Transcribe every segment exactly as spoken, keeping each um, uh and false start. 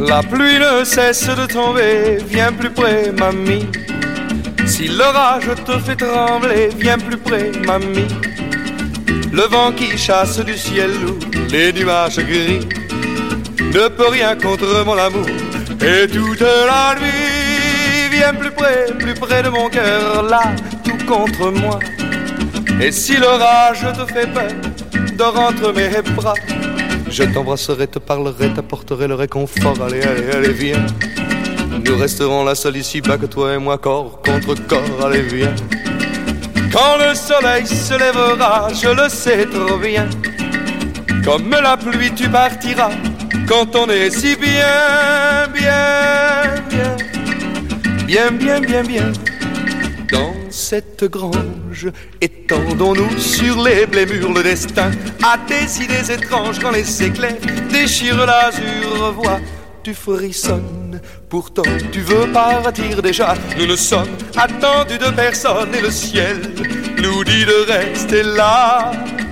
La pluie ne cesse de tomber, viens plus près, mamie. Si l'orage te fait trembler, viens plus près, mamie. Le vent qui chasse du ciel lourd, les nuages gris, ne peut rien contre mon amour. Et toute la nuit, viens plus près, plus près de mon cœur, là, tout contre moi. Et si l'orage te fait peur, dors entre mes bras. Je t'embrasserai, te parlerai, t'apporterai le réconfort. Allez, allez, allez, viens. Nous resterons là seuls ici, pas que toi et moi, corps contre corps. Allez, viens. Quand le soleil se lèvera, je le sais trop bien. Comme la pluie, tu partiras. Quand on est si bien, bien, bien, bien, bien, bien, bien. Dans cette grange, étendons-nous sur les blés mûrs. Le destin a des idées étranges. Quand les éclairs déchirent l'azur, vois, tu frissonnes. Pourtant tu veux partir déjà. Nous ne sommes attendus de personne. Et le ciel nous dit de rester là.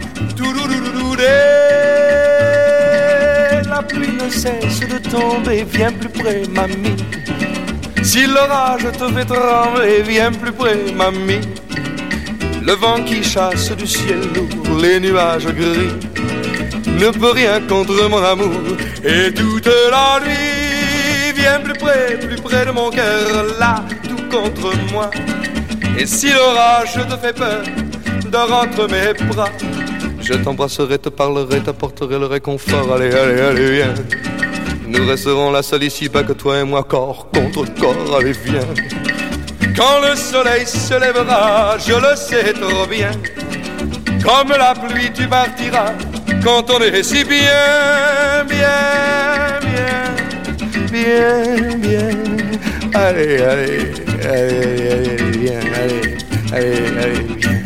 La pluie ne cesse de tomber, viens plus près, mamie. Si l'orage te fait trembler, viens plus près, mamie. Le vent qui chasse du ciel lourd, les nuages gris, ne peut rien contre mon amour. Et toute la nuit, viens plus près, plus près de mon cœur, là, tout contre moi. Et si l'orage te fait peur, dors entre mes bras. Je t'embrasserai, te parlerai, t'apporterai le réconfort. Allez, allez, allez, viens. Nous resterons là seuls ici, pas que toi et moi, corps contre corps. Allez, viens. Quand le soleil se lèvera, je le sais trop bien. Comme la pluie, tu partiras. Quand on est si bien, bien, bien, bien, bien. Allez, allez, allez, allez, viens, allez, allez, allez, viens.